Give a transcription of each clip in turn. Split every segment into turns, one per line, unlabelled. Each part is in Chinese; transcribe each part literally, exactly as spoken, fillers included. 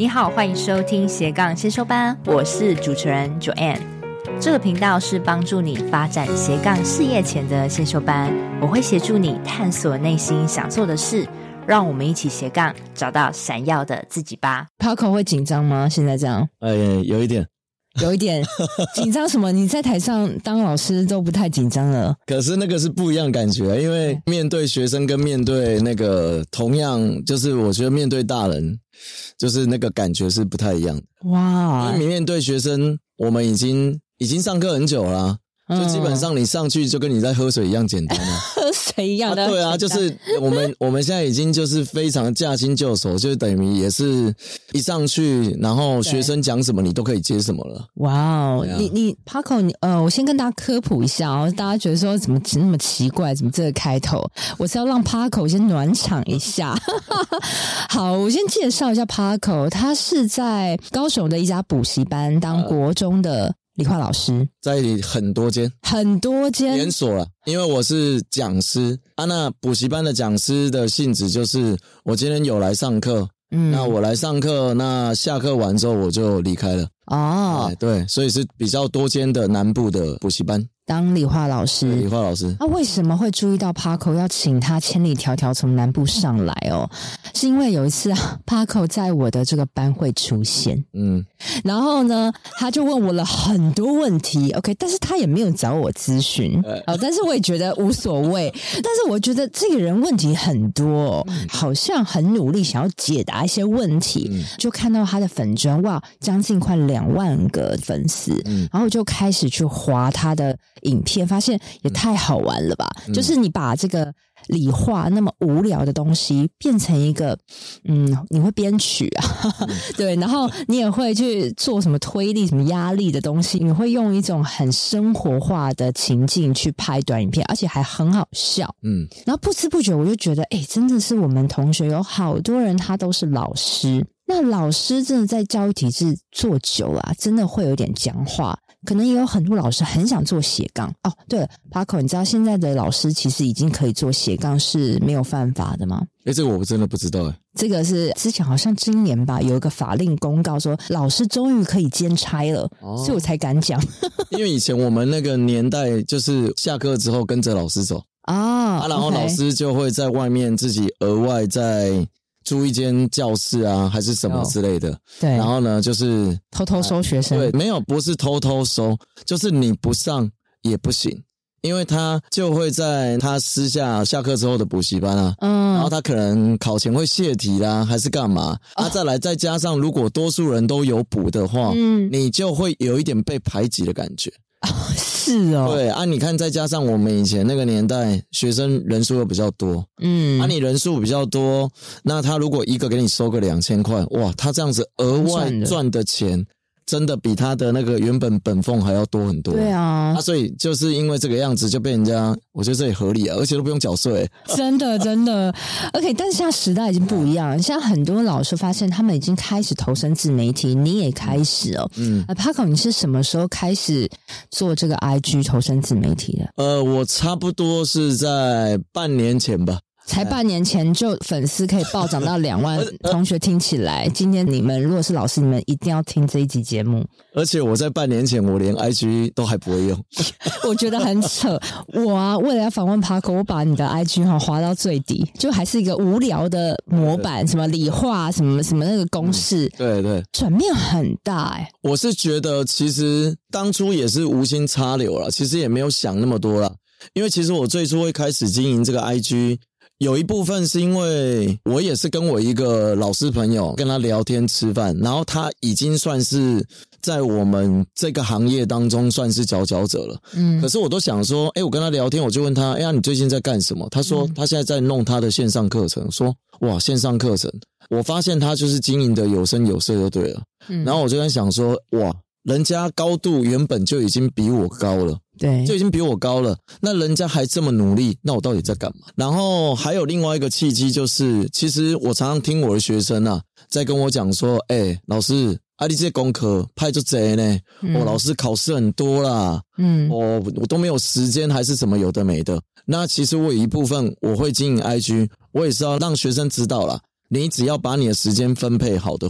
你好，欢迎收听斜杠先修班，我是主持人 Joanne。 这个频道是帮助你发展斜杠事业前的先修班，我会协助你探索内心想做的事，让我们一起斜杠找到闪耀的自己吧。
Paco 会紧张吗？现在这样？
哎，有一点
有一点紧张什么？你在台上当老师都不太紧张了。
可是那个是不一样的感觉，因为面对学生跟面对那个同样就是我觉得面对大人就是那个感觉是不太一样的。
哇，
因为面对学生我们已经已经上课很久了、啊
嗯、
就基本上你上去就跟你在喝水一样简单啊
喝水一样的、
啊、对啊，就是我们我们现在已经就是非常驾轻就熟，就等于也是一上去然后学生讲什么你都可以接什么了。
哇哦、啊、你你 Paco 你呃我先跟大家科普一下哦，大家觉得说怎么那么奇怪，怎么这个开头，我是要让 Paco 先暖场一下好，我先介绍一下 Paco， 他是在高雄的一家补习班当国中的理化老师，
在很多间
很多间
连锁啦，因为我是讲师啊，那补习班的讲师的性质就是我今天有来上课，嗯，那我来上课，那下课完之后我就离开了。哦，哎，对，所以是比较多间的南部的补习班
当理化老师。
理化老师，
那、啊、为什么会注意到 Paco 要请他千里迢迢从南部上来哦？是因为有一次啊 Paco 在我的这个班会出现，嗯，然后呢他就问我了很多问题 OK， 但是他也没有找我咨询、哦、但是我也觉得无所谓但是我觉得这个人问题很多、哦嗯、好像很努力想要解答一些问题、嗯、就看到他的粉专，哇，将近快两万个粉丝、嗯、然后就开始去滑他的影片，发现也太好玩了吧、嗯、就是你把这个理化那么无聊的东西变成一个嗯，你会编曲啊、嗯、对，然后你也会去做什么推力什么压力的东西，你会用一种很生活化的情境去拍短影片，而且还很好笑。嗯，然后不知不觉我就觉得哎，真的是我们同学有好多人他都是老师，那老师真的在教育体制做久了、啊、真的会有点僵化，可能也有很多老师很想做斜杠哦。对了 Paco， 你知道现在的老师其实已经可以做斜杠是没有犯法的吗？
诶，这个我真的不知道诶。
这个是之前好像今年吧有一个法令公告说老师终于可以兼差了、哦、所以我才敢讲
因为以前我们那个年代就是下课之后跟着老师走、哦、啊，然后老师就会在外面自己额外再租一间教室啊还是什么之类的、哦、对，然后呢就是
偷偷收学生、
呃、对，没有，不是偷偷收，就是你不上也不行，因为他就会在他私下下课之后的补习班啊，嗯，然后他可能考前会泄题啦还是干嘛、哦、啊，再来再加上如果多数人都有补的话，嗯，你就会有一点被排挤的感觉。
是哦，
对啊，你看再加上我们以前那个年代学生人数又比较多，嗯，啊你人数比较多，那他如果一个给你收个两千块，哇，他这样子额外赚的钱真的比他的那个原本本俸还要多很多。
对啊，
啊，所以就是因为这个样子就被人家，我觉得这也合理啊，而且都不用缴税。
真的真的 OK， 但是现在时代已经不一样了，现在很多老师发现他们已经开始投身自媒体，你也开始哦。嗯，呃 Paco 你是什么时候开始做这个 I G 投身自媒体的？
呃，我差不多是在半年前吧。
才半年前就粉丝可以暴涨到两万，同学听起来今天你们如果是老师，你们一定要听这一集节目。
而且我在半年前我连 I G 都还不会用
我觉得很扯。我啊为了要访问 Paco， 我把你的 I G 哈滑到最低，就还是一个无聊的模板，什么理化什么什么那个公式、嗯、
对对，
转变很大欸。
我是觉得其实当初也是无心插柳啦，其实也没有想那么多啦，因为其实我最初会开始经营这个 I G，有一部分是因为我也是跟我一个老师朋友跟他聊天吃饭，然后他已经算是在我们这个行业当中算是佼佼者了。嗯，可是我都想说，诶，我跟他聊天，我就问他，诶呀，你最近在干什么？他说他现在在弄他的线上课程，说哇，线上课程，我发现他就是经营的有声有色就对了。嗯，然后我就在想说，哇，人家高度原本就已经比我高了。
对，
就已经比我高了，那人家还这么努力，那我到底在干嘛？然后还有另外一个契机就是，其实我常常听我的学生啊在跟我讲说，诶，老师啊你这些功课派就贼呢、嗯哦、老师考试很多啦，嗯，哦我都没有时间还是什么有的没的。那其实我有一部分我会经营 I G， 我也是要让学生知道啦，你只要把你的时间分配好的话，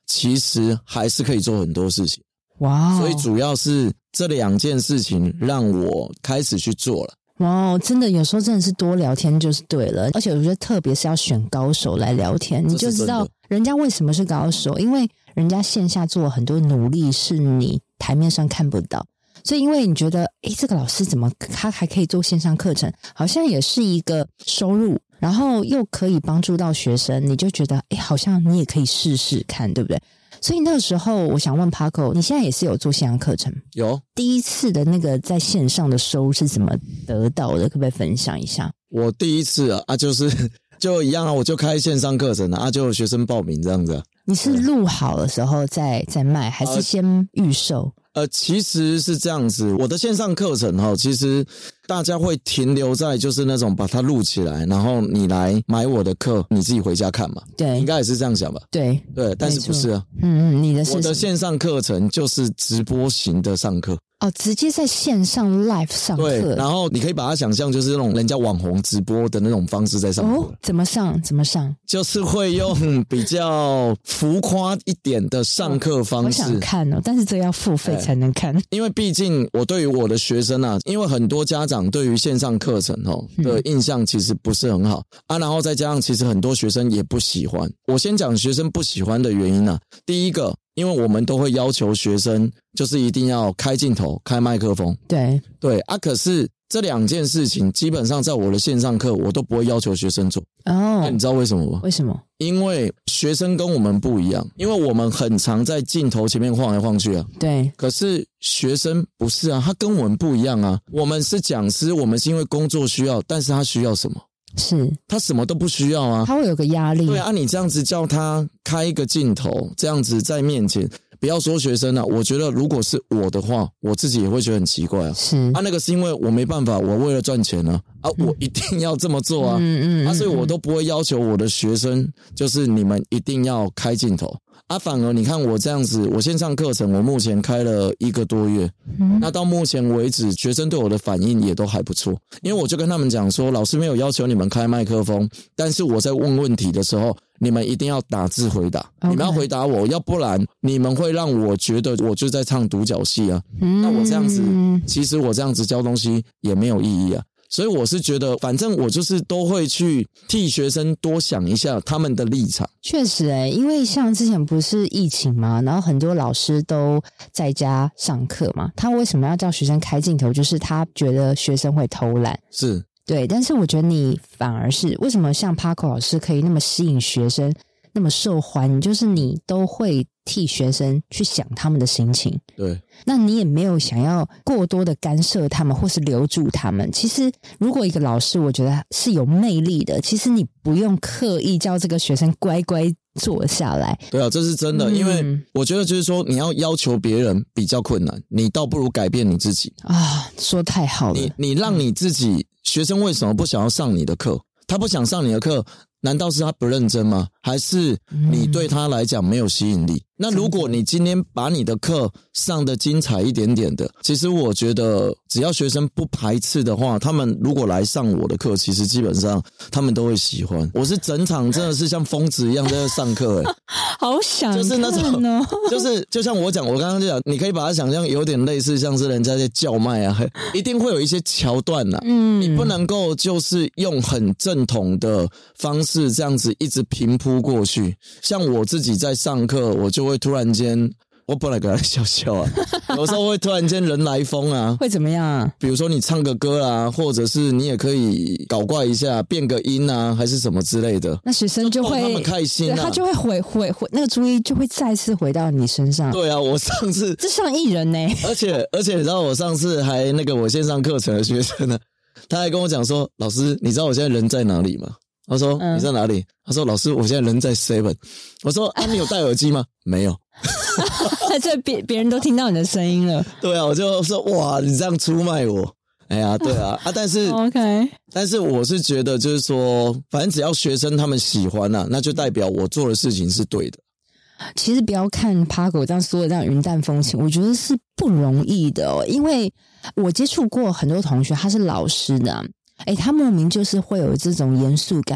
其实还是可以做很多事情。
哇、wow ，
所以主要是这两件事情让我开始去做了。
哇、wow ，真的有时候真的是多聊天就是对了，而且我觉得特别是要选高手来聊天，你就知道人家为什么是高手，因为人家线下做了很多努力是你台面上看不到。所以因为你觉得诶这个老师怎么他还可以做线上课程，好像也是一个收入，然后又可以帮助到学生，你就觉得诶好像你也可以试试看，对不对？所以那个时候我想问 Paco， 你现在也是有做线上课程？
有。
第一次的那个在线上的收入是怎么得到的？可不可以分享一下？
我第一次啊，啊就是就一样啊，我就开线上课程啊，就有学生报名这样子啊。
你是录好的时候再再卖，还是先预售？
呃，其实是这样子，我的线上课程哈，其实大家会停留在就是那种把它录起来，然后你来买我的课，你自己回家看嘛。
对，
应该也是这样想吧。
对
对，但是不是啊？
嗯嗯，你的是
我的线上课程就是直播型的上课。
哦，直接在线上 live 上课。
对，然后你可以把它想象就是那种人家网红直播的那种方式在上课。
哦，怎么上？怎么上？
就是会用比较浮夸一点的上课方式。
我想看哦，但是这要付费才能看。欸、
因为毕竟我对于我的学生啊，因为很多家长对于线上课程哦的印象其实不是很好、嗯、啊，然后再加上其实很多学生也不喜欢。我先讲学生不喜欢的原因啊，第一个。因为我们都会要求学生就是一定要开镜头开麦克风。
对
对啊，可是这两件事情基本上在我的线上课我都不会要求学生做。
哦，
那你知道为什么吗？
为什么？
因为学生跟我们不一样，因为我们很常在镜头前面晃来晃去啊。
对，
可是学生不是啊，他跟我们不一样啊。我们是讲师，我们是因为工作需要，但是他需要什么？
是
他什么都不需要啊，
他会有个压力。
对啊，你这样子叫他开一个镜头，这样子在面前，不要说学生啊，我觉得如果是我的话，我自己也会觉得很奇怪啊。
是
啊，那个是因为我没办法，我为了赚钱啊，啊，我一定要这么做啊，
嗯嗯嗯
啊，所以我都不会要求我的学生，就是你们一定要开镜头。啊，反而你看我这样子，我线上课程我目前开了一个多月、嗯、那到目前为止学生对我的反应也都还不错，因为我就跟他们讲说，老师没有要求你们开麦克风，但是我在问问题的时候你们一定要打字回答、okay. 你们要回答我，要不然你们会让我觉得我就在唱独角戏啊、嗯、那我这样子其实我这样子教东西也没有意义啊。所以我是觉得反正我就是都会去替学生多想一下他们的立场。
确实诶、欸、因为像之前不是疫情嘛，然后很多老师都在家上课嘛，他为什么要叫学生开镜头，就是他觉得学生会偷懒。
是
对，但是我觉得你反而是为什么像 Paco 老师可以那么吸引学生，那么受欢迎，就是你都会替学生去想他们的心情。
对，
那你也没有想要过多的干涉他们或是留住他们。其实如果一个老师我觉得是有魅力的，其实你不用刻意叫这个学生乖乖坐下来。
对啊，这是真的、嗯、因为我觉得就是说你要要求别人比较困难，你倒不如改变你自己
啊。说太好了，
你你让你自己，学生为什么不想要上你的课？他不想上你的课，难道是他不认真吗？还是你对他来讲没有吸引力、嗯、那如果你今天把你的课上得精彩一点点的，其实我觉得只要学生不排斥的话，他们如果来上我的课，其实基本上他们都会喜欢。我是整场真的是像疯子一样在上课欸
好想看哦，
就是那种就是就像我讲，我刚刚就讲，你可以把它想象有点类似像是人家在叫卖啊，一定会有一些桥段啊，嗯，你不能够就是用很正统的方式这样子一直平铺过去。像我自己在上课，我就会突然间，我本来给他笑笑啊，有时候会突然间人来疯啊。
会怎么样啊？比
如说你唱个歌啊，或者是你也可以搞怪一下，变个音啊，还是什么之类的。
那学生就会
就他们开心啊，
他就会回回回那个注意就会再次回到你身上。
对啊，我上次
这像艺人呢、欸，
而且而且你知道我上次还那个我线上课程的学生呢，他还跟我讲说，老师，你知道我现在人在哪里吗？他说、嗯、你在哪里？他说老师，我现在人在 seven。 我说啊，你有戴耳机吗？没有。
这别别人都听到你的声音了。
对啊，我就说哇，你这样出卖我。哎呀，对啊，啊，但是
OK，
但是我是觉得就是说，反正只要学生他们喜欢啊，那就代表我做的事情是对的。
其实不要看 Paco 这样说的这样云淡风轻，我觉得是不容易的哦。因为我接触过很多同学，他是老师的、啊，诶他莫名就是会有这种严肃感，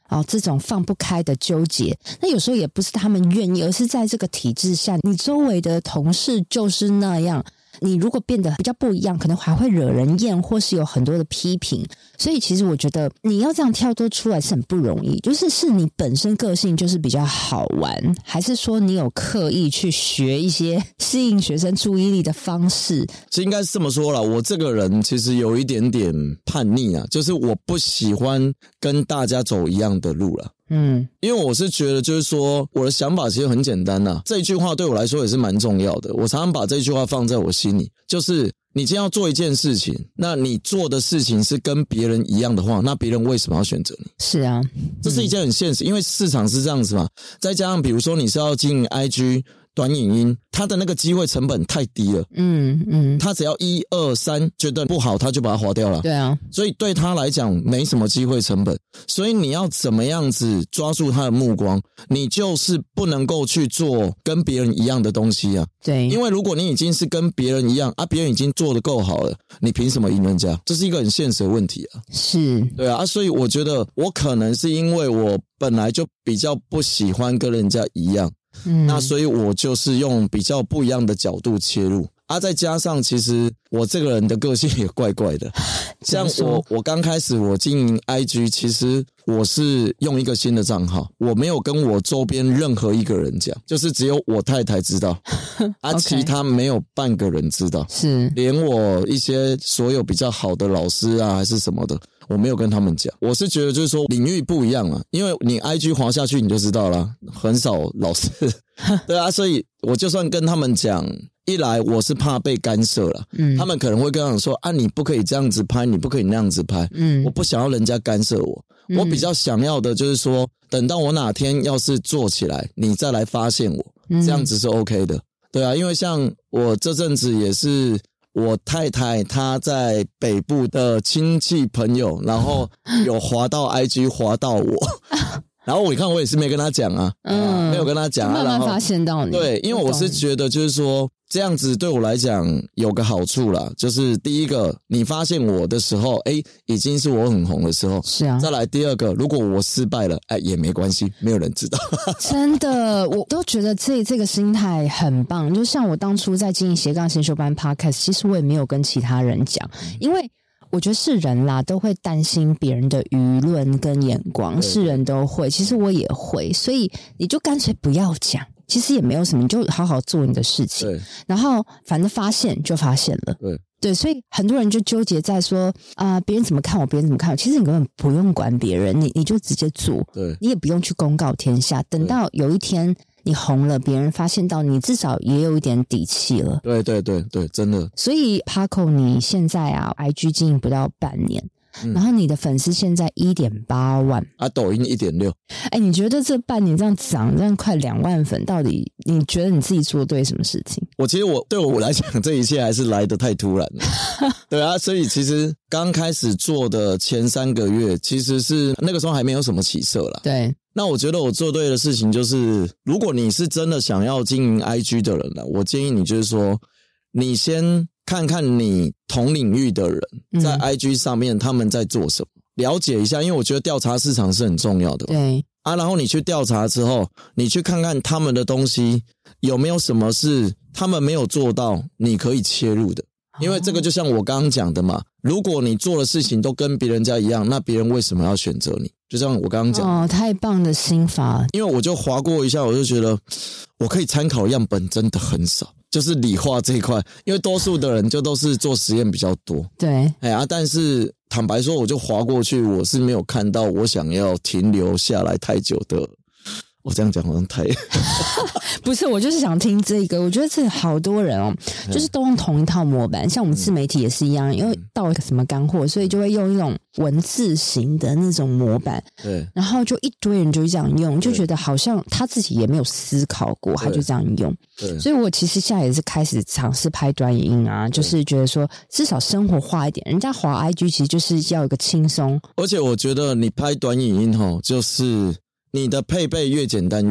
哦，这种放不开的纠结，那有时候也不是他们愿意，而是在这个体制下，你周围的同事就是那样。你如果变得比较不一样，可能还会惹人厌，或是有很多的批评。所以其实我觉得你要这样跳脱出来是很不容易，就是是你本身个性就是比较好玩，还是说你有刻意去学一些吸引学生注意力的方式？
其实应该是这么说啦，我这个人其实有一点点叛逆啊，就是我不喜欢跟大家走一样的路啦。嗯，因为我是觉得就是说我的想法其实很简单呐，这一句话对我来说也是蛮重要的，我常常把这句话放在我心里，就是你今天要做一件事情，那你做的事情是跟别人一样的话，那别人为什么要选择你？
是啊，
这是一件很现实，因为市场是这样子嘛，再加上比如说你是要经营 I G短影音，它的那个机会成本太低了。嗯嗯，他只要一二三觉得不好，他就把它划掉了。
对啊，
所以对他来讲没什么机会成本。所以你要怎么样子抓住他的目光？你就是不能够去做跟别人一样的东西啊。
对，
因为如果你已经是跟别人一样啊，别人已经做得够好了，你凭什么赢人家？这是一个很现实的问题啊。
是，
对啊，所以我觉得我可能是因为我本来就比较不喜欢跟人家一样。嗯，那所以我就是用比较不一样的角度切入啊，再加上其实我这个人的个性也怪怪的，像我我刚开始我经营 I G， 其实我是用一个新的账号，我没有跟我周边任何一个人讲，就是只有我太太知道啊，其他没有半个人知道，
是
连我一些所有比较好的老师啊还是什么的，我没有跟他们讲。我是觉得就是说领域不一样啊，因为你 I G 滑下去你就知道啦，很少老师对啊，所以我就算跟他们讲，一来我是怕被干涉啦，嗯，他们可能会跟我说啊，你不可以这样子拍，你不可以那样子拍，嗯，我不想要人家干涉我，嗯，我比较想要的就是说，等到我哪天要是做起来，你再来发现我，嗯，这样子是 OK 的。对啊，因为像我这阵子也是我太太她在北部的亲戚朋友，然后有滑到 I G 滑到我然后我看我也是没跟他讲啊，嗯，没有跟他讲啊，
慢慢发现到你。
对，因为我是觉得就是说这样子对我来讲有个好处啦，就是第一个，你发现我的时候，诶，已经是我很红的时候。
是啊。
再来第二个，如果我失败了，哎，也没关系，没有人知道。
真的，我都觉得这这个心态很棒。就像我当初在经营斜杠先修班 Podcast， 其实我也没有跟其他人讲，因为我觉得是人啦，都会担心别人的舆论跟眼光，是人都会，其实我也会，所以你就干脆不要讲，其实也没有什么，你就好好做你的事情，对，然后反正发现就发现了，对对，所以很多人就纠结在说啊，别、呃、人怎么看我，别人怎么看我，其实你根本不用管别人，你你就直接做，对，你也不用去公告天下，等到有一天你红了，别人发现到你，至少也有一点底气了。对
对对对，真的。
所以 Paco 你现在啊 I G 经营不到半年，嗯，然后你的粉丝现在 一点八万
啊，抖音 一点六。
哎，你觉得这半年这样涨，这样快两万粉，到底你觉得你自己做对什么事情？
我其实我对我来讲，这一切还是来得太突然了。对啊，所以其实刚开始做的前三个月，其实是那个时候还没有什么起色啦。
对。
那我觉得我做对的事情就是，如果你是真的想要经营 I G 的人呢，我建议你就是说，你先看看你同领域的人在 I G 上面他们在做什么，嗯，了解一下，因为我觉得调查市场是很重要的。
对
啊，然后你去调查之后，你去看看他们的东西有没有什么是他们没有做到，你可以切入的。因为这个就像我刚刚讲的嘛，如果你做的事情都跟别人家一样，那别人为什么要选择你？就像我刚刚讲
哦，太棒的心法。
因为我就滑过一下，我就觉得我可以参考样本真的很少，就是理化这一块，因为多数的人就都是做实验比较多。
对，
哎啊，但是坦白说，我就滑过去，我是没有看到我想要停留下来太久的。我这样讲好像太
不是，我就是想听这个。我觉得这好多人哦，就是都用同一套模板，像我们自媒体也是一样，因为到了什么干货，所以就会用一种文字型的那种模板，对，然后就一堆人就这样用，就觉得好像他自己也没有思考过，他就这样用。对，所以我其实现在也是开始尝试拍短影音啊，就是觉得说至少生活化一点。人家滑 I G 其实就是要一个轻松，
而且我觉得你拍短影音齁，就是你的配备越简单越好。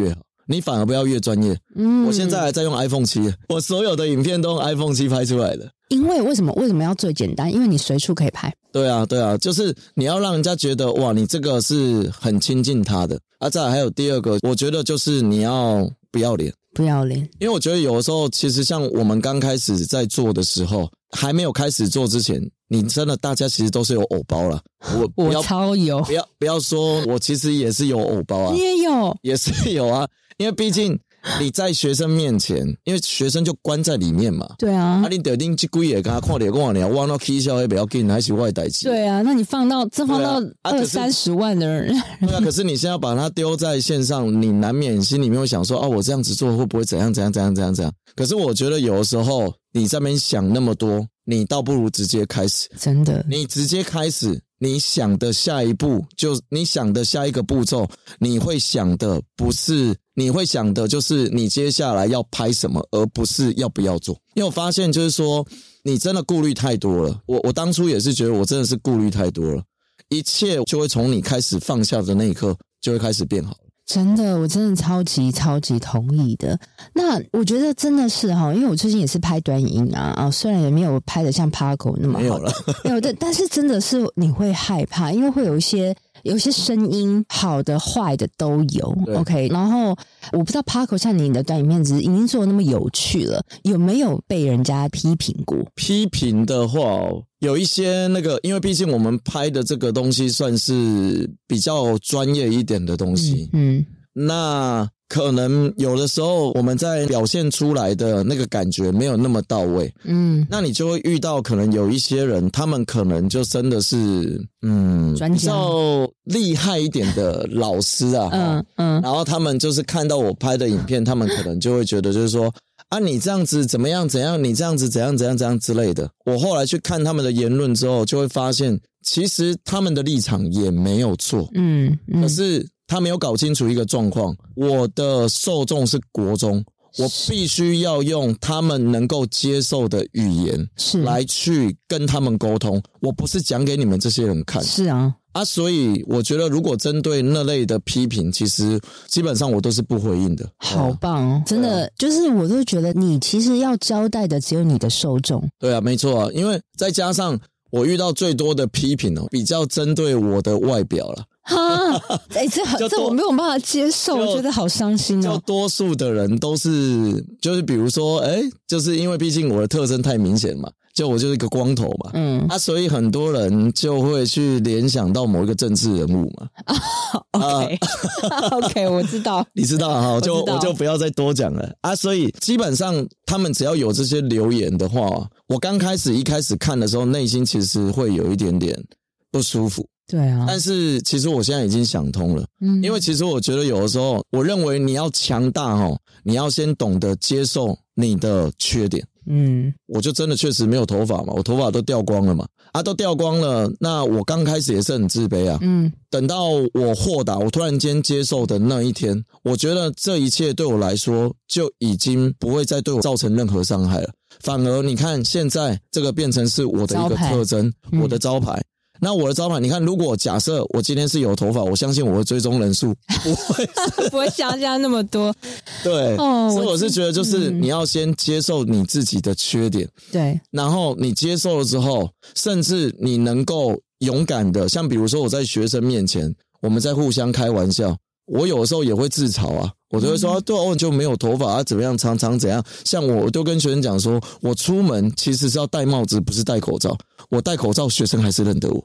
你反而不要越专业。嗯，我现在还在用 iPhone 七，我所有的影片都用 iPhone 七拍出来的。
因为为什么为什么要最简单？因为你随处可以拍。
对啊，对啊，就是你要让人家觉得哇，你这个是很亲近他的。啊，再来还有第二个，我觉得就是你要不要脸。
不要脸，
因为我觉得有的时候，其实像我们刚开始在做的时候，还没有开始做之前，你真的大家其实都是有偶包啦。我不要
我超有，
不要不要说，我其实也是有偶包啊，
你也有，
也是有啊，因为毕竟你在学生面前，因为学生就关在里面嘛。
对啊，
啊，你得定这几个跟他看脸，跟我聊，哇，那 K 笑也不要紧，还是我的代志。
对啊，那你放到这放到二三十万的人，
对啊，可是你现在把它丢在线上，你难免心里面会想说，啊，我这样子做会不会怎样怎样怎样怎样怎样？可是我觉得有的时候你在那边想那么多，你倒不如直接开始。
真的，
你直接开始。你想的下一步，就你想的下一个步骤，你会想的不是，你会想的就是你接下来要拍什么，而不是要不要做。因为我发现就是说，你真的顾虑太多了。我我当初也是觉得我真的是顾虑太多了，一切就会从你开始放下的那一刻，就会开始变好。
真的，我真的超级超级同意的。那我觉得真的是哈，因为我最近也是拍短影音啊啊，虽然也没有拍的像 Paco 那么好，
没有了，
没有的，但是真的是你会害怕，因为会有一些有一些声音，好的坏的都有。OK， 然后我不知道 Paco 像你的短影片，只是已经做得那么有趣了，有没有被人家批评过？
批评的话哦。有一些那个，因为毕竟我们拍的这个东西算是比较专业一点的东西，嗯，嗯那可能有的时候我们在表现出来的那个感觉没有那么到位，嗯，那你就会遇到可能有一些人，他们可能就真的是嗯比较厉害一点的老师啊，嗯嗯，然后他们就是看到我拍的影片，他们可能就会觉得就是说。啊，你这样子怎么样？怎样？你这样子怎样？怎样？怎样之类的。我后来去看他们的言论之后，就会发现，其实他们的立场也没有错。嗯，嗯可是他没有搞清楚一个状况：我的受众是国中，我必须要用他们能够接受的语言来去跟他们沟通。我不是讲给你们这些人看。
是啊。
啊，所以我觉得，如果针对那类的批评，其实基本上我都是不回应的。
好棒哦，真的，就是我都觉得你其实要交代的只有你的受众。
对啊，没错啊，因为再加上我遇到最多的批评哦，比较针对我的外表了。
哈，哎、欸，这这我没有办法接受，我觉得好伤心哦。
就多数的人都是，就是比如说，哎、欸，就是因为毕竟我的特征太明显嘛。就我就是一个光头嘛，嗯，啊，所以很多人就会去联想到某一个政治人物嘛。
啊、OK，OK，、okay. 我知道，
你知道哈，就我就不要再多讲了啊。所以基本上他们只要有这些留言的话，我刚开始一开始看的时候，内心其实会有一点点不舒服。
对啊，
但是其实我现在已经想通了，嗯，因为其实我觉得有的时候，我认为你要强大齁，你要先懂得接受你的缺点。嗯，我就真的确实没有头发嘛，我头发都掉光了嘛，啊，都掉光了。那我刚开始也是很自卑啊，嗯，等到我豁达，我突然间接受的那一天，我觉得这一切对我来说就已经不会再对我造成任何伤害了。反而你看，现在这个变成是我的一个特征，我的招牌。那我的招牌，你看，如果假设我今天是有头发，我相信我的追踪人数不会
不会像这样那么多。
对，哦，所以我是觉得，就是你要先接受你自己的缺点，
对，
然后你接受了之后，甚至你能够勇敢的，像比如说我在学生面前，我们在互相开玩笑。我有的时候也会自嘲啊，我就会说，嗯、对啊，我就没有头发啊，怎么样，常常怎样。像我就跟学生讲说，我出门其实是要戴帽子，不是戴口罩。我戴口罩，学生还是认得我。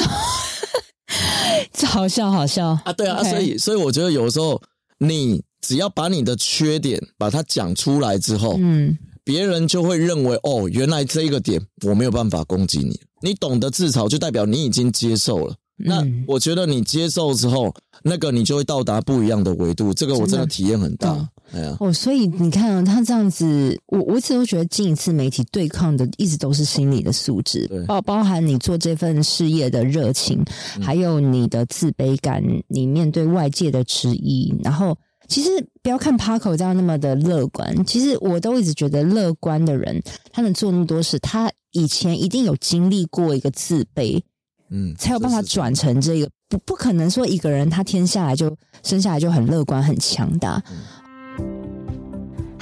这好笑，好笑
啊！对啊， okay. 所以所以我觉得有的时候，你只要把你的缺点把它讲出来之后，嗯，别人就会认为，哦，原来这一个点我没有办法攻击你。你懂得自嘲，就代表你已经接受了。那我觉得你接受之后，那个你就会到达不一样的维度，这个我真的体验很大。哎呀，
哦，所以你看啊，他这样子，我我一直都觉得经营自媒体对抗的一直都是心理的素质，包包含你做这份事业的热情，嗯、还有你的自卑感，你面对外界的质疑，然后其实不要看 Paco 这样那么的乐观，其实我都一直觉得乐观的人，他能做那么多事，他以前一定有经历过一个自卑。嗯，才有办法转成这个，不不可能说一个人他天下来就生下来就很乐观很强大。嗯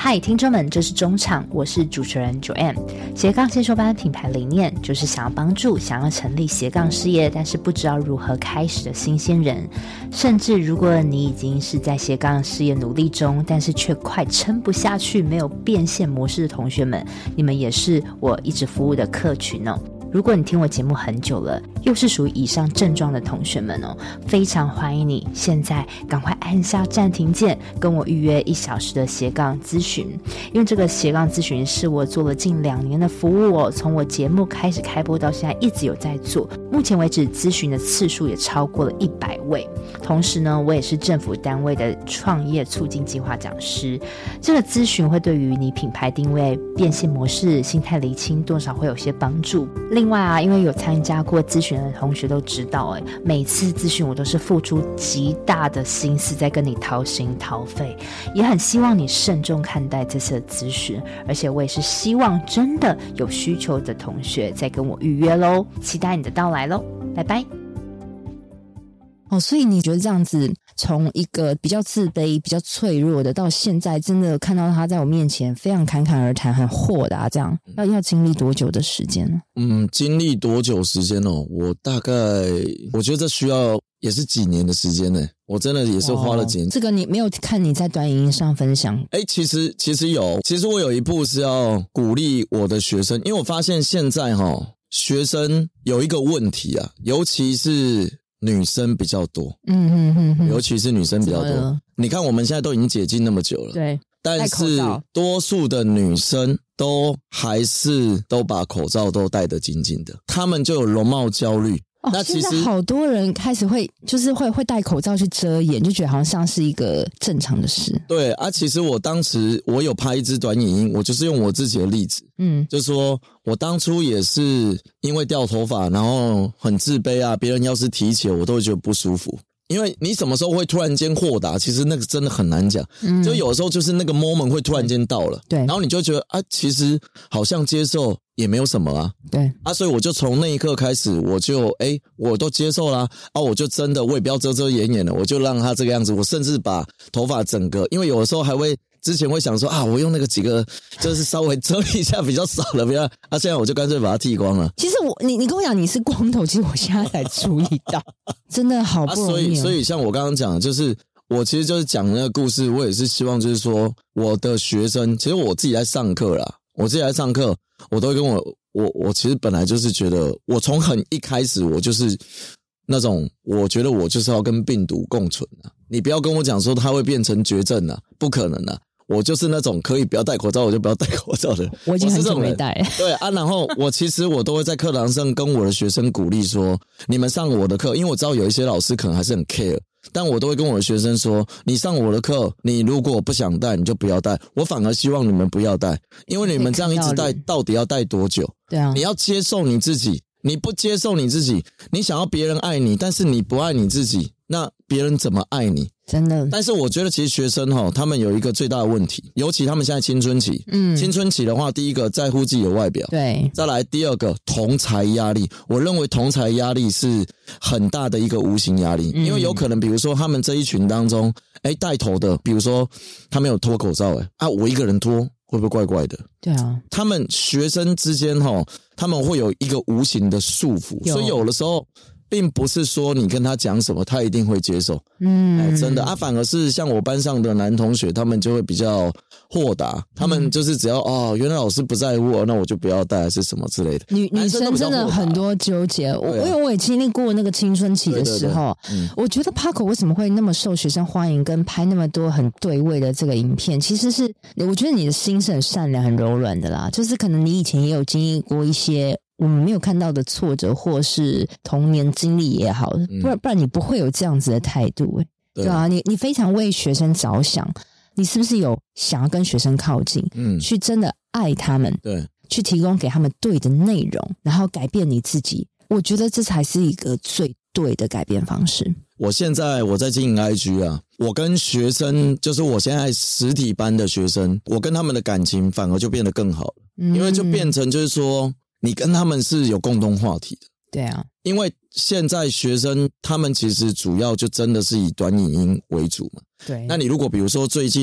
嗨，听众们，这是中场，我是主持人 Joanne。斜杠先修班品牌理念就是想要帮助想要成立斜杠事业，但是不知道如何开始的新鲜人，甚至如果你已经是在斜杠事业努力中，但是却快撑不下去，没有变现模式的同学们，你们也是我一直服务的客群哦。如果你听我节目很久了，又是属于以上症状的同学们哦，非常欢迎你现在赶快按下暂停键，跟我预约一小时的斜杠咨询。因为这个斜杠咨询是我做了近两年的服务哦，从我节目开始开播到现在一直有在做，目前为止咨询的次数也超过了一百位。同时呢，我也是政府单位的创业促进计划讲师。这个咨询会对于你品牌定位、变现模式、心态厘清多少会有些帮助。另外啊，因为有参加过咨询的同学都知道，哎，每次咨询我都是付出极大的心思在跟你掏心掏肺，也很希望你慎重看待这次的咨询，而且我也是希望真的有需求的同学再跟我预约咯，期待你的到来咯，拜拜。
哦，所以你觉得这样子从一个比较自卑比较脆弱的到现在真的看到他在我面前非常侃侃而谈很豁达，这样要要经历多久的时间呢？
嗯，经历多久时间哦？我大概我觉得这需要也是几年的时间呢。我真的也是花了几年。
哦，这个你没有看你在短影音上分享？
诶，其实其实有，其实我有一部是要鼓励我的学生，因为我发现现在齁学生有一个问题啊，尤其是女生比较多，嗯嗯嗯嗯，尤其是女生比较多。你看我们现在都已经解禁那么久了，
对，
但是多数的女生都还是都把口罩都戴得紧紧的，她们就有容貌焦虑。
哦，那其实现在好多人开始会就是会会戴口罩去遮掩，就觉得好像像是一个正常的事。
对啊，其实我当时我有拍一支短影音，我就是用我自己的例子，嗯，就说我当初也是因为掉头发，然后很自卑啊，别人要是提起我都会觉得不舒服。因为你什么时候会突然间豁达，其实那个真的很难讲，嗯，就有时候就是那个 moment 会突然间到了，
对，
然后你就觉得啊，其实好像接受也没有什么啊，
对
啊，所以我就从那一刻开始，我就诶我都接受啦，啊，我就真的我也不要遮遮掩掩了，我就让他这个样子，我甚至把头发整个，因为有的时候还会。之前会想说啊，我用那个几个就是稍微遮一下比较少了，不要啊，现在我就干脆把它剃光了。
其实我你你跟我讲你是光头，其实我现在才注意到，真的好不容易，哦
啊。所以所以像我刚刚讲的，就是我其实就是讲那个故事，我也是希望就是说我的学生，其实我自己在上课啦，我自己在上课，我都会跟我我我其实本来就是觉得，我从很一开始我就是那种，我觉得我就是要跟病毒共存啊，你不要跟我讲说它会变成绝症啊，不可能啊。我就是那种可以不要戴口罩我就不要戴口罩的人，
我已经很久没戴了。
对啊，然后我其实我都会在课堂上跟我的学生鼓励说，你们上我的课，因为我知道有一些老师可能还是很 care， 但我都会跟我的学生说，你上我的课，你如果不想戴你就不要戴，我反而希望你们不要戴，因为你们这样一直戴到底要戴多久？
对啊，
你要接受你自己，你不接受你自己，你想要别人爱你，但是你不爱你自己，那别人怎么爱你？
真的，
但是我觉得其实学生齁，他们有一个最大的问题，尤其他们现在青春期，嗯，青春期的话，第一个在乎自己的外表，
对，
再来第二个同侪压力，我认为同侪压力是很大的一个无形压力，嗯，因为有可能比如说他们这一群当中，诶带头的，比如说他没有脱口罩，诶啊，我一个人脱会不会怪怪的？
对啊，
他们学生之间齁，他们会有一个无形的束缚，所以有的时候并不是说你跟他讲什么他一定会接受，嗯，哎，真的啊，反而是像我班上的男同学，他们就会比较豁达，他们就是只要哦，原来老师不在乎，那我就不要带还是什么之类的。
女女生真的很多纠结，我因为我也经历过那个青春期的时候，对对对，嗯，我觉得 Paco 为什么会那么受学生欢迎，跟拍那么多很对味的这个影片，其实是我觉得你的心是很善良、很柔软的啦，就是可能你以前也有经历过一些我们没有看到的挫折，或是童年经历也好，不然不然你不会有这样子的态度，欸，对，对啊，你你非常为学生着想，你是不是有想要跟学生靠近，嗯，去真的爱他们，
对，
去提供给他们对的内容，然后改变你自己，我觉得这才是一个最对的改变方式。
我现在我在经营 I G 啊，我跟学生，就是我现在实体班的学生，我跟他们的感情反而就变得更好了，嗯，因为就变成就是说你跟他们是有共同话题的。
对啊，
因为现在学生他们其实主要就真的是以短影音为主嘛。
对，
那你如果比如说最近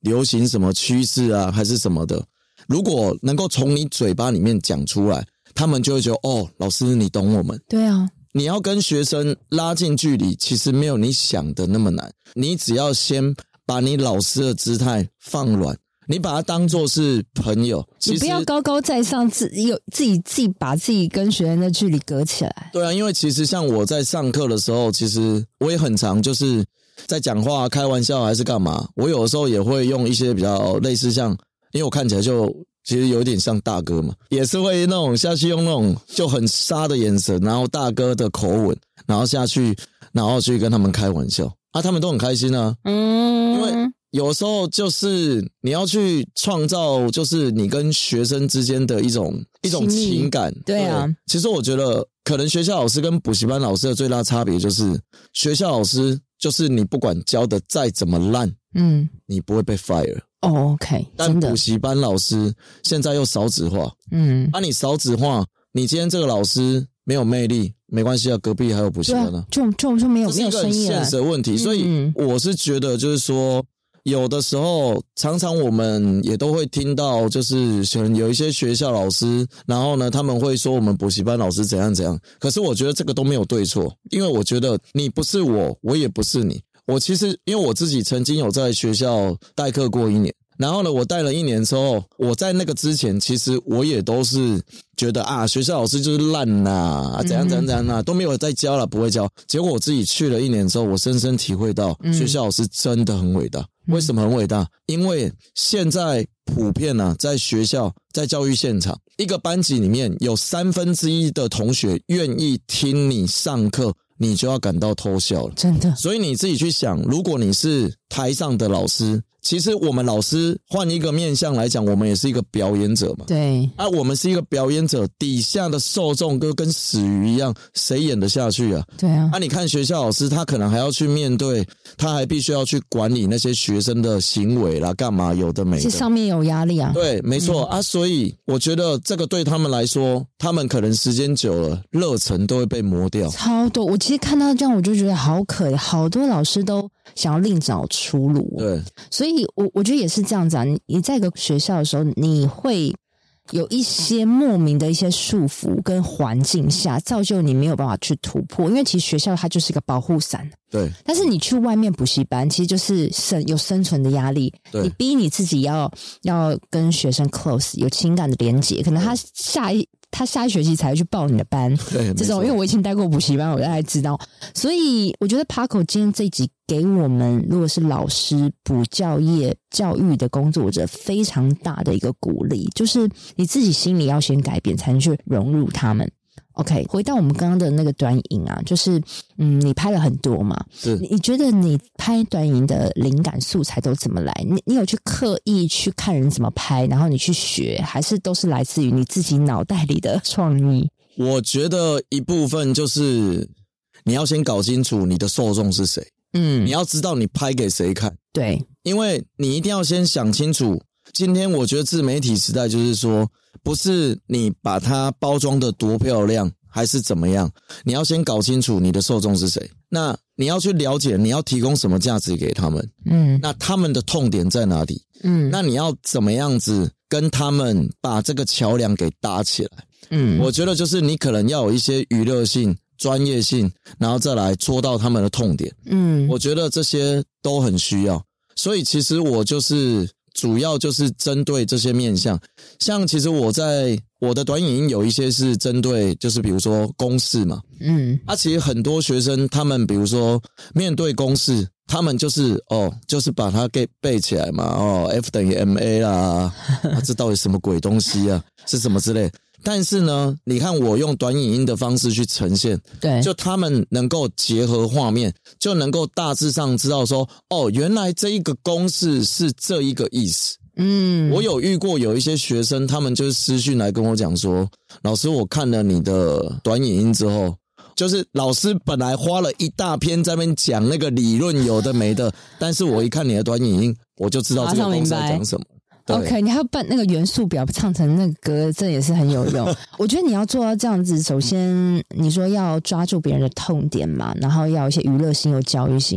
流行什么趋势啊，还是什么的，如果能够从你嘴巴里面讲出来，他们就会觉得哦，老师你懂我们。
对啊，
你要跟学生拉近距离，其实没有你想的那么难，你只要先把你老师的姿态放软，你把他当作是朋友，
你不要高高在上，自有自己自己把自己跟学生的距离隔起来。
对啊，因为其实像我在上课的时候，其实我也很常就是在讲话开玩笑还是干嘛，我有的时候也会用一些比较类似像，因为我看起来就其实有点像大哥嘛，也是会那种下去用那种就很杀的眼神，然后大哥的口吻，然后下去然后去跟他们开玩笑啊，他们都很开心啊。嗯，因为有时候就是你要去创造就是你跟学生之间的一种一种情感。
对啊，
对，其实我觉得可能学校老师跟补习班老师的最大差别就是学校老师就是你不管教的再怎么烂，嗯，你不会被 fire。
哦 ，OK，
但补习班老师现在又少子化，嗯，啊，你少子化，你今天这个老师没有魅力，没关系啊，隔壁还有补习班呢、啊，
就就就没有没有生意了，
这是一个很现实的问题。所以我是觉得，就是说，有的时候常常我们也都会听到，就是有一些学校老师，然后呢，他们会说我们补习班老师怎样怎样。可是我觉得这个都没有对错，因为我觉得你不是我，我也不是你。我其实因为我自己曾经有在学校代课过一年，然后呢我带了一年之后，我在那个之前其实我也都是觉得啊学校老师就是烂呐、啊，怎样怎样怎样啊，都没有在教了，不会教。结果我自己去了一年之后，我深深体会到学校老师真的很伟大。嗯、为什么很伟大？因为现在普遍啊，在学校在教育现场，一个班级里面有三分之一的同学愿意听你上课，你就要感到偷笑了，
真的。
所以你自己去想，如果你是台上的老师，其实我们老师换一个面向来讲，我们也是一个表演者嘛。
对。
啊，我们是一个表演者，底下的受众都跟死鱼一样，谁演得下去啊？
对啊。
啊，你看学校老师，他可能还要去面对，他还必须要去管理那些学生的行为啦，干嘛有的没的。
这上面有压力啊。
对，没错、嗯、啊，所以我觉得这个对他们来说，他们可能时间久了，热忱都会被磨掉。
超多，我其实看到这样，我就觉得好可怜，好多老师都想要另找出路。
对，
所以我我觉得也是这样子啊。你你在一个学校的时候，你会有一些莫名的一些束缚跟环境下，造就你没有办法去突破。因为其实学校它就是一个保护伞。
对。
但是你去外面补习班，其实就是生有生存的压力。
对。
你逼你自己要要跟学生 close， 有情感的连结，可能他下一。他下一学期才会去报你的班，
对，
这种因为我以前待过补习班，我大概知道。所以我觉得 Paco 今天这一集给我们，如果是老师、补教业、教育的工作者，非常大的一个鼓励，就是你自己心里要先改变，才能去融入他们。OK， 回到我们刚刚的那个短影啊，就是嗯，你拍了很多嘛，
是
你觉得你拍短影的灵感素材都怎么来？你你有去刻意去看人怎么拍，然后你去学，还是都是来自于你自己脑袋里的创意？
我觉得一部分就是你要先搞清楚你的受众是谁，嗯，你要知道你拍给谁看，
对，
因为你一定要先想清楚。今天我觉得自媒体时代就是说，不是你把它包装的多漂亮还是怎么样，你要先搞清楚你的受众是谁，那你要去了解你要提供什么价值给他们，嗯，那他们的痛点在哪里，嗯，那你要怎么样子跟他们把这个桥梁给搭起来，嗯，我觉得就是你可能要有一些娱乐性、专业性，然后再来戳到他们的痛点，嗯，我觉得这些都很需要，所以其实我就是主要就是针对这些面向，像其实我在我的短影音有一些是针对就是比如说公式嘛，嗯，啊其实很多学生他们比如说面对公式，他们就是哦就是把它给背起来嘛，哦 F 等于 M A 啦，啊这到底什么鬼东西啊，是什么之类。但是呢，你看我用短影音的方式去呈现，
对，
就他们能够结合画面，就能够大致上知道说，哦，原来这一个公式是这一个意思。嗯，我有遇过有一些学生，他们就是私讯来跟我讲说，老师，我看了你的短影音之后，就是老师本来花了一大篇在那边讲那个理论有的没的，但是我一看你的短影音，我就知道这个公式在讲什么。
OK， 你还要办那个元素表唱成那个歌，这也是很有用。我觉得你要做到这样子，首先你说要抓住别人的痛点嘛，然后要有一些娱乐性、有教育性。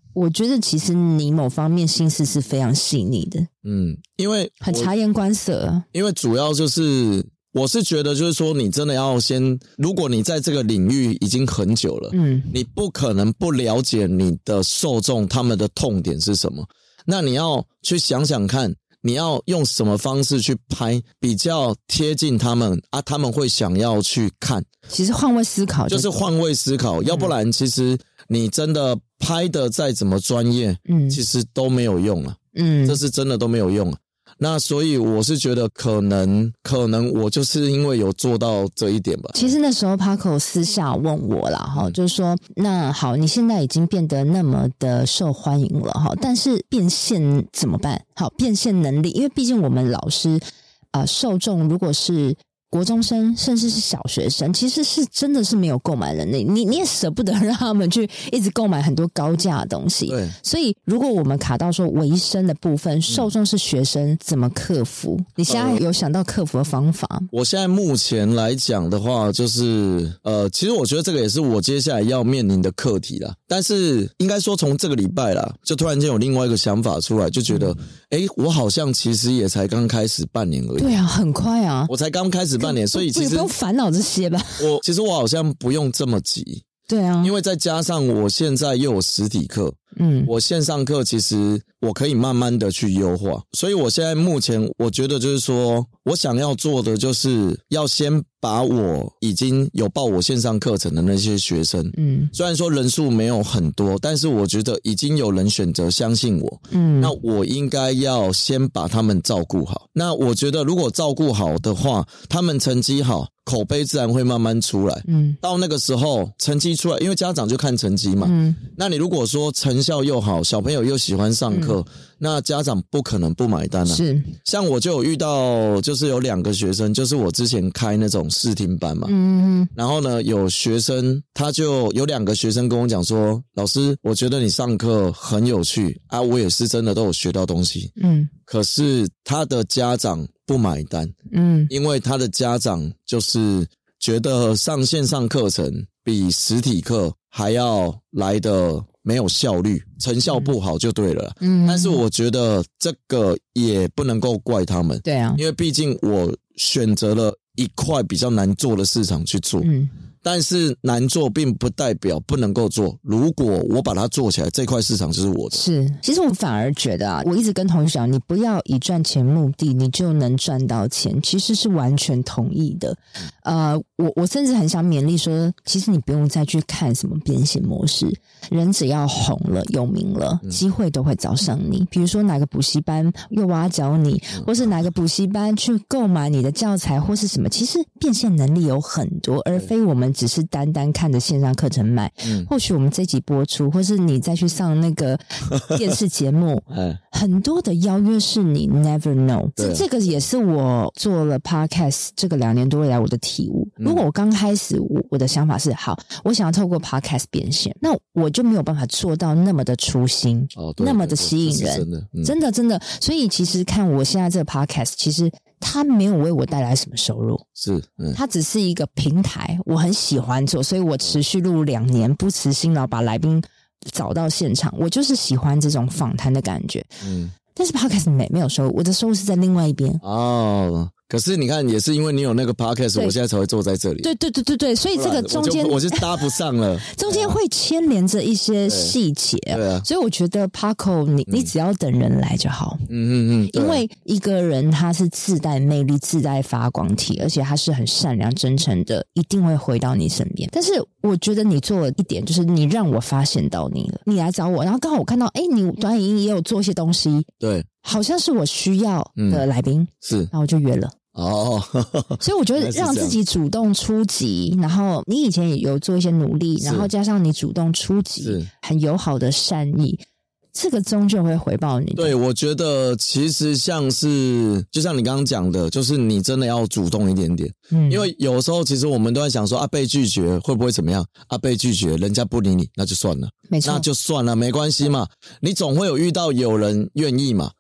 我觉得其实你某方面心思是非常细腻的，
嗯，因为
很察言观色。
因为主要就是我是觉得就是说你真的要先，如果你在这个领域已经很久了，嗯，你不可能不了解你的受众他们的痛点是什么，那你要去想想看你要用什么方式去拍比较贴近他们啊，他们会想要去看。
其实换位思考 就,
就是换位思考、嗯、要不然其实你真的拍的再怎么专业，嗯，其实都没有用了，嗯，这是真的都没有用了。那所以我是觉得可能可能我就是因为有做到这一点吧。
其实那时候 Paco 私下问我啦，齁，就是说那好，你现在已经变得那么的受欢迎了齁，但是变现怎么办？好，变现能力，因为毕竟我们老师呃受众如果是国中生甚至是小学生，其实是真的是没有购买能力，你你也舍不得让他们去一直购买很多高价的东西。
对，
所以如果我们卡到说维生的部分，受众是学生，怎么克服？你现在有想到克服的方法？
呃、我现在目前来讲的话，就是呃，其实我觉得这个也是我接下来要面临的课题啦。但是应该说从这个礼拜啦，就突然间有另外一个想法出来，就觉得诶、嗯、我好像其实也才刚开始半年而已。
对啊，很快啊，
我才刚开始半年，所以其实
不用烦恼这些吧。
我其实我好像不用这么急。
对啊，
因为再加上我现在又有实体课，嗯，我线上课其实我可以慢慢的去优化，所以我现在目前我觉得就是说我想要做的就是要先把我已经有报我线上课程的那些学生，嗯，虽然说人数没有很多，但是我觉得已经有人选择相信我，嗯，那我应该要先把他们照顾好。那我觉得如果照顾好的话，他们成绩好，口碑自然会慢慢出来，嗯，到那个时候成绩出来，因为家长就看成绩嘛，嗯，那你如果说成效又好，小朋友又喜欢上课，嗯，那家长不可能不买单啊。
是，
像我就有遇到，就是有两个学生，就是我之前开那种试听班嘛，嗯，然后呢，有学生他就有两个学生跟我讲说，老师，我觉得你上课很有趣啊，我也是真的都有学到东西，嗯，可是他的家长不买单，嗯，因为他的家长就是觉得上线上课程比实体课还要来的没有效率，成效不好就对了。嗯，但是我觉得这个也不能够怪他们。
对啊，
因为毕竟我选择了一块比较难做的市场去做。嗯。但是难做并不代表不能够做，如果我把它做起来，这块市场就是我的。
是，其实我反而觉得啊，我一直跟同学讲，你不要以赚钱目的，你就能赚到钱，其实是完全同意的。呃，我我甚至很想勉励说，其实你不用再去看什么变现模式，人只要红了、有名了，机会都会找上你。比如说哪个补习班又挖角你，或是哪个补习班去购买你的教材或是什么，其实变现能力有很多，而非我们只是单单看着线上课程卖，嗯，或许我们这集播出，或是你再去上那个电视节目，很多的邀约是你 never know。这这个也是我做了 podcast 这个两年多以来我的体悟。如果我刚开始我我的想法是好，我想要透过 podcast 变现，那我就没有办法做到那么的初心，哦，那么的吸引人，真的，嗯，真的真的。所以其实看我现在这个 podcast， 其实它没有为我带来什么收入，
是，嗯，
它只是一个平台，我很喜欢做，所以我持续录两年，不辞辛劳把来宾找到现场，我就是喜欢这种访谈的感觉，嗯。但是 podcast 没没有收入，我的收入是在另外一边
哦。可是你看，也是因为你有那个 podcast， 我现在才会坐在这里。
对对对对对，所以这个中间
我就搭不上了，
中间会牵连着一些细节。
对啊，
所以我觉得 Paco， 你你只要等人来就好。嗯嗯嗯，因为一个人他是自带魅力、自带发光体，而且他是很善良、真诚的，一定会回到你身边。但是我觉得你做了一点，就是你让我发现到你了，你来找我，然后刚好我看到，哎，你短影音也有做一些东西，
对，
好像是我需要的来宾，嗯，
是，
然后我就约了。
哦，
所以我觉得让自己主动出击，然后你以前也有做一些努力，然后加上你主动出击，很友好的善意，这个终究会回报你。
对，我觉得其实像是就像你刚刚讲的，就是你真的要主动一点点，嗯，因为有时候其实我们都在想说啊，被拒绝会不会怎么样啊？被拒绝人家不理你，那就算了，
没错，
那就算了，没关系嘛，你总会有遇到有人愿意嘛。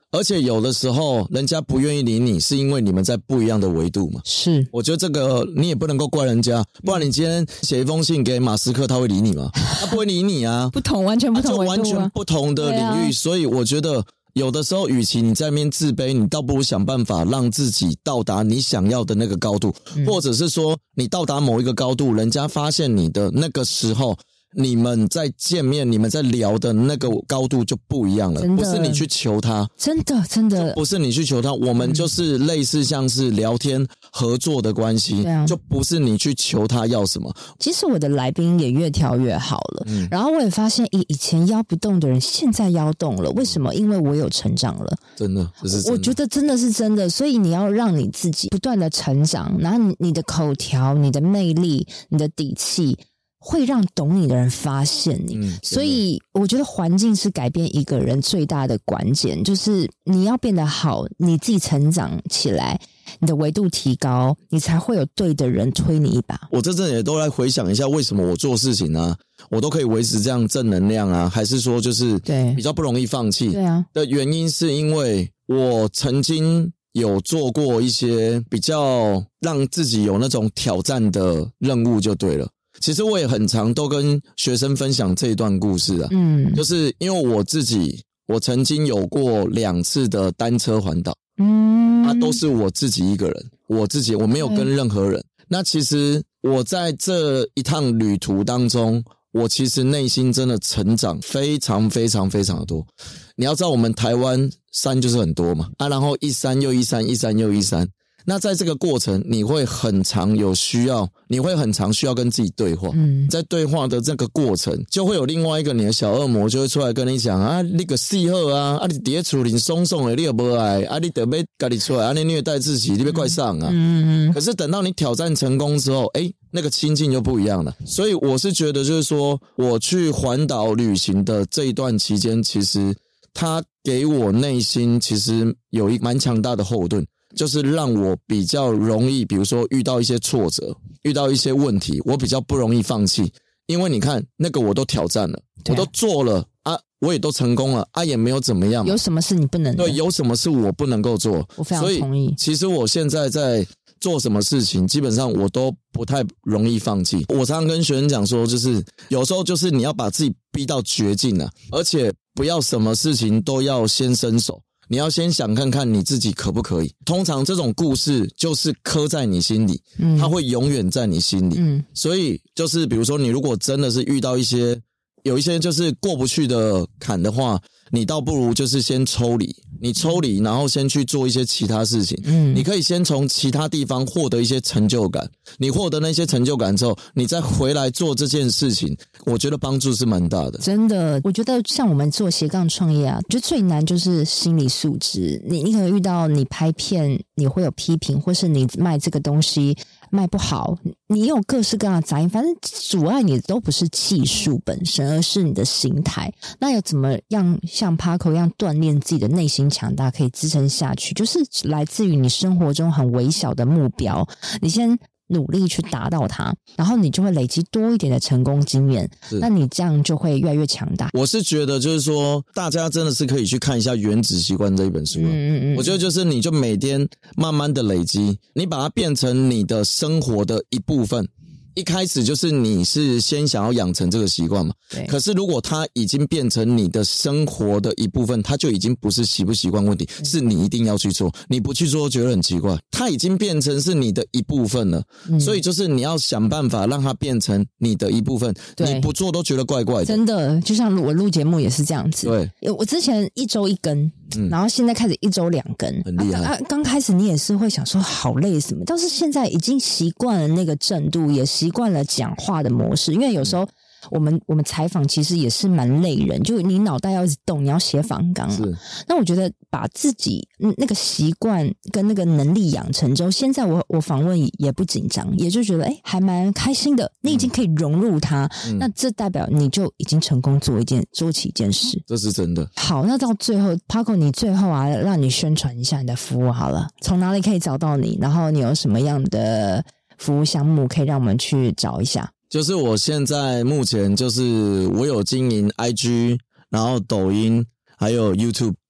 而且有的时候人家不愿意理你是因为你们在不一样的维度嘛。
是，
我觉得这个你也不能够怪人家，不然你今天写一封信给马斯克他会理你吗？他不会理你啊。
不同，完全不同维度、啊、
就完全不同的领域、啊、所以我觉得有的时候与其你在那边自卑，你倒不如想办法让自己到达你想要的那个高度、嗯、或者是说你到达某一个高度，人家发现你的那个时候，你们在见面，你们在聊的那个高度就不一样了，不是你去求他，
真的真的
不是你去求他，我们就是类似像是聊天合作的关系、嗯、就不是你去求他要什么。
其实我的来宾也越挑越好了、嗯、然后我也发现以以前腰不动的人现在腰动了，为什么？因为我有成长了，
真的，这是真的，
我觉得真的是真的。所以你要让你自己不断的成长，然后你的口条、你的魅力、你的底气会让懂你的人发现你、嗯、所以我觉得环境是改变一个人最大的关键，就是你要变得好，你自己成长起来，你的维度提高，你才会有对的人推你一把。
我这阵也都来回想一下，为什么我做事情啊我都可以维持这样正能量啊，还是说就是比较不容易放弃。
对啊，
的原因是因为我曾经有做过一些比较让自己有那种挑战的任务就对了。其实我也很常都跟学生分享这一段故事啊，嗯，就是因为我自己，我曾经有过两次的单车环岛，嗯，啊，都是我自己一个人，我自己我没有跟任何人。那其实我在这一趟旅途当中，我其实内心真的成长非常非常非常的多。你要知道我们台湾山就是很多嘛，啊，然后一山又一山，一山又一山。那在这个过程你会很常有需要，你会很常需要跟自己对话，嗯，在对话的这个过程就会有另外一个你的小恶魔就会出来跟你讲啊，你个死好啊，啊你在厝里松松的你又不爱，啊你得要自己出来，啊你虐待自己，你别怪上啊，嗯嗯。可是等到你挑战成功之后，诶那个心境就不一样了。所以我是觉得就是说我去环岛旅行的这一段期间，其实它给我内心其实有一蛮强大的后盾，就是让我比较容易，比如说遇到一些挫折，遇到一些问题，我比较不容易放弃。因为你看那个我都挑战了，啊，我都做了啊，我也都成功了啊，也没有怎么样嘛。
有什么是你不能的？
对，有什么是我不能够做？
我非常同意。
所以其实我现在在做什么事情，基本上我都不太容易放弃。我常常跟学生讲说，就是有时候就是你要把自己逼到绝境了，而且不要什么事情都要先伸手。你要先想看看你自己可不可以。通常这种故事就是刻在你心里，嗯，它会永远在你心里。嗯，所以就是比如说你如果真的是遇到一些有一些就是过不去的坎的话，你倒不如就是先抽离，你抽离然后先去做一些其他事情。嗯，你可以先从其他地方获得一些成就感，你获得那些成就感之后，你再回来做这件事情，我觉得帮助是蛮大的。
真的，我觉得像我们做斜杠创业啊，就最难就是心理素质。你你可能遇到你拍片你会有批评，或是你卖这个东西卖不好，你有各式各样的杂音，反正阻碍你的都不是技术本身，而是你的心态。那要怎么样像 Paco 一样锻炼自己的内心强大，可以支撑下去，就是来自于你生活中很微小的目标，你先努力去达到它，然后你就会累积多一点的成功经验，那你这样就会越来越强大。
我是觉得就是说大家真的是可以去看一下《原子习惯》这一本书，嗯嗯嗯，我觉得就是你就每天慢慢的累积，你把它变成你的生活的一部分。一开始就是你是先想要养成这个习惯嘛，对。可是如果它已经变成你的生活的一部分，它就已经不是习不习惯问题，是你一定要去做，你不去做觉得很奇怪，它已经变成是你的一部分了，嗯，所以就是你要想办法让它变成你的一部分，你不做都觉得怪怪的。
真的，就像我录节目也是这样子，对，我之前一周一更，嗯，然后现在开始一周两更，
很厉害。
啊，刚开始你也是会想说好累什么，但是现在已经习惯了那个正度，也习惯了讲话的模式。因为有时候我们我们采访其实也是蛮累人，就你脑袋要一直动，你要写访纲嘛。那我觉得把自己那个习惯跟那个能力养成之后，现在我我访问也不紧张，也就觉得哎还蛮开心的。你已经可以融入它，嗯，那这代表你就已经成功做一件做起一件事，
这是真的。
好，那到最后 Paco 你最后啊让你宣传一下你的服务好了，从哪里可以找到你，然后你有什么样的服务项目可以让我们去找一下。
就是我现在目前就是我有经营 I G， 然后抖音还有 YouTube，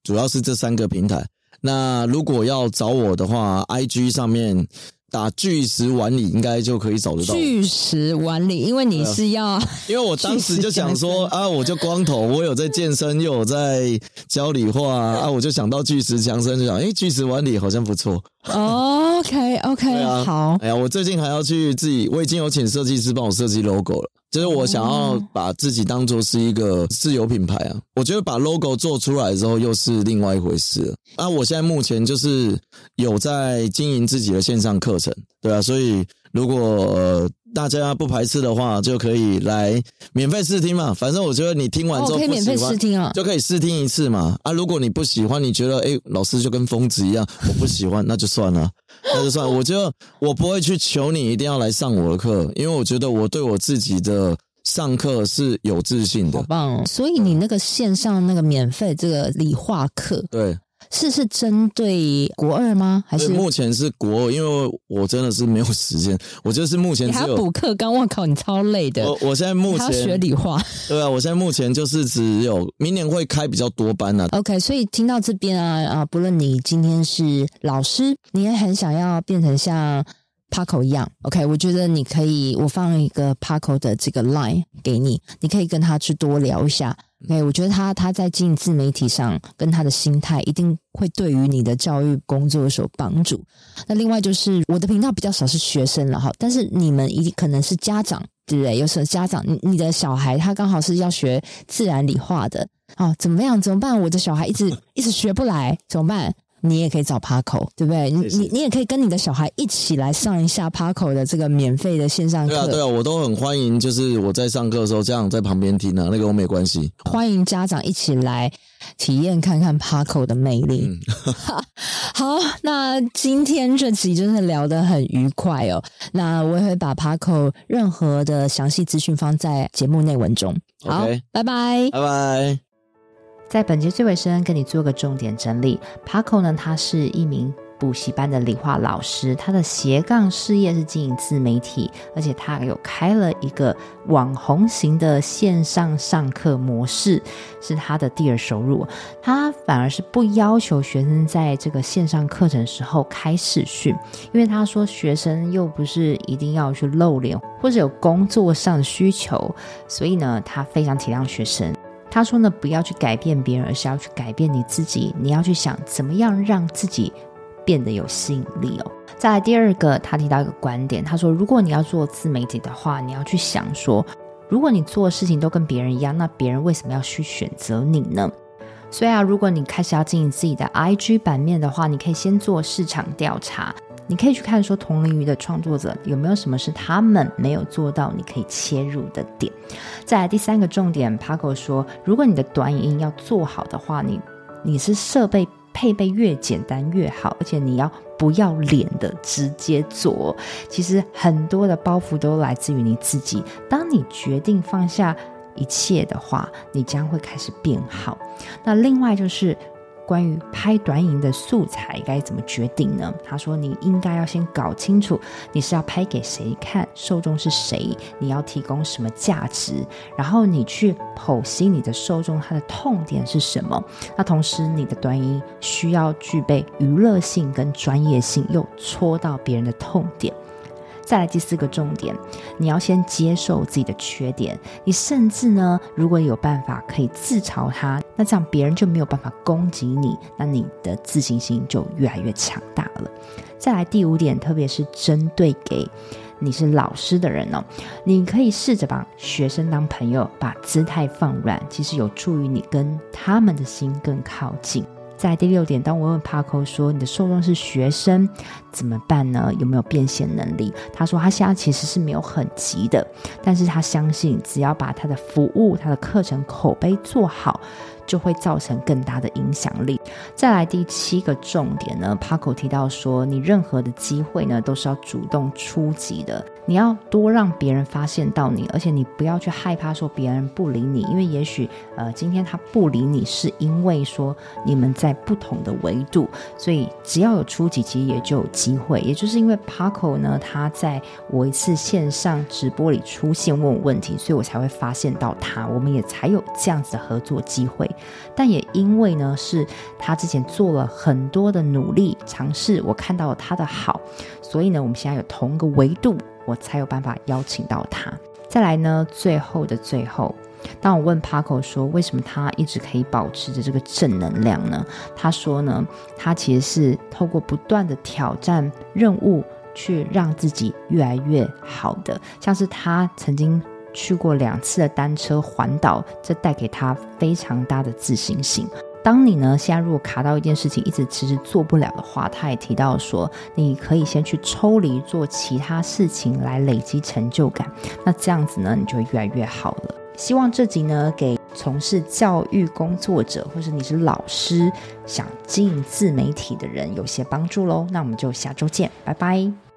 主要是这三个平台。那如果要找我的话 I G 上面打巨石碗里应该就可以找得到。
巨石碗里，因为你是要、啊、
因为我当时就想说啊，我就光头，我有在健身又有在教理化啊，我就想到巨石强森，就想诶巨石碗里好像不错。
哦 OK OK、啊、好。
哎呀，我最近还要去自己，我已经有请设计师帮我设计 logo 了。就是我想要把自己当作是一个自有品牌啊，我觉得把 logo 做出来之后又是另外一回事了。啊，我现在目前就是有在经营自己的线上课程，对啊，所以如果呃大家不排斥的话，就可以来免费试听嘛。反正我觉得你听完之后不喜欢，哦、可以免费试听啊，就可以试听一次嘛。啊，如果你不喜欢，你觉得诶老师就跟疯子一样，我不喜欢，那就算了。那就算了，我觉得我不会去求你一定要来上我的课，因为我觉得我对我自己的上课是有自信的。
好棒哦！所以你那个线上那个免费这个理化课，
对，
是是针对国二吗？还是
目前是国二？因为我真的是没有时间，我就是目前只有
你还要补课纲，我靠，你超累的。
我我现在目前
还要学理化，
对啊，我现在目前就是只有明年会开比较多班啊。
OK， 所以听到这边啊啊，不论你今天是老师，你也很想要变成像Paco 一样 ，OK， 我觉得你可以，我放一个 Paco 的这个 line 给你，你可以跟他去多聊一下。OK， 我觉得他他在经营自媒体上跟他的心态一定会对于你的教育工作有所帮助。那另外就是我的频道比较少是学生了哈，但是你们一定可能是家长，对不对？有时候家长你你的小孩他刚好是要学自然理化的，哦，怎么样？怎么办？我的小孩一直一直学不来，怎么办？你也可以找 Paco， 对不对？你你你也可以跟你的小孩一起来上一下 Paco 的这个免费的线上课。
对啊，对啊，我都很欢迎，就是我在上课的时候，家长在旁边听啊，那个我没关系。
欢迎家长一起来体验看看 Paco 的魅力。嗯、好，那今天这集真的聊得很愉快哦。那我也会把 Paco 任何的详细资讯放在节目内文中。好，
okay，
拜拜，
拜拜。
在本节最尾声跟你做个重点整理。 Paco 呢，他是一名补习班的理化老师，他的斜杠事业是经营自媒体，而且他有开了一个网红型的线上上课模式，是他的第二收入。他反而是不要求学生在这个线上课程时候开视讯，因为他说学生又不是一定要去露脸或者有工作上的需求，所以呢他非常体谅学生。他说呢，不要去改变别人，而是要去改变你自己。你要去想怎么样让自己变得有吸引力哦。再来第二个，他提到一个观点，他说如果你要做自媒体的话，你要去想说，如果你做的事情都跟别人一样，那别人为什么要去选择你呢？所以啊，如果你开始要经营自己的 I G 版面的话，你可以先做市场调查，你可以去看说同领域的创作者有没有什么是他们没有做到你可以切入的点。再来第三个重点， Paco 说如果你的短影音要做好的话，你你是设备配备越简单越好，而且你要不要脸的直接做。其实很多的包袱都来自于你自己，当你决定放下一切的话，你将会开始变好。那另外就是关于拍短影的素材该怎么决定呢？他说你应该要先搞清楚你是要拍给谁看，受众是谁，你要提供什么价值，然后你去剖析你的受众他的痛点是什么。那同时你的短影需要具备娱乐性跟专业性，又戳到别人的痛点。再来第四个重点，你要先接受自己的缺点，你甚至呢，如果有办法可以自嘲它，那这样别人就没有办法攻击你，那你的自信心就越来越强大了。再来第五点，特别是针对给你是老师的人哦，你可以试着把学生当朋友，把姿态放软，其实有助于你跟他们的心更靠近。在第六点，当我问 Paco 说你的受众是学生怎么办呢？有没有变现能力？他说他现在其实是没有很急的，但是他相信只要把他的服务、他的课程口碑做好，就会造成更大的影响力。再来第七个重点呢， Paco 提到说你任何的机会呢都是要主动出击的， 你要多让别人发现到你，而且你不要去害怕说别人不理你，因为也许呃今天他不理你是因为说你们在不同的维度，所以只要有出击其实也就有机会。也就是因为 Paco 呢他在我一次线上直播里出现问我问题，所以我才会发现到他，我们也才有这样子的合作机会。但也因为呢是他之前做了很多的努力尝试，我看到了他的好，所以呢我们现在有同一个维度，我才有办法邀请到他。再来呢，最后的最后，当我问 Paco 说为什么他一直可以保持着这个正能量呢？他说呢，他其实是透过不断的挑战任务去让自己越来越好的。像是他曾经去过两次的单车环岛，这带给他非常大的自信心。当你呢现在如果卡到一件事情一直迟迟做不了的话，他也提到说你可以先去抽离做其他事情来累积成就感，那这样子呢你就会越来越好了。希望这集呢给从事教育工作者或是你是老师想经营自媒体的人有些帮助咯。那我们就下周见，拜拜。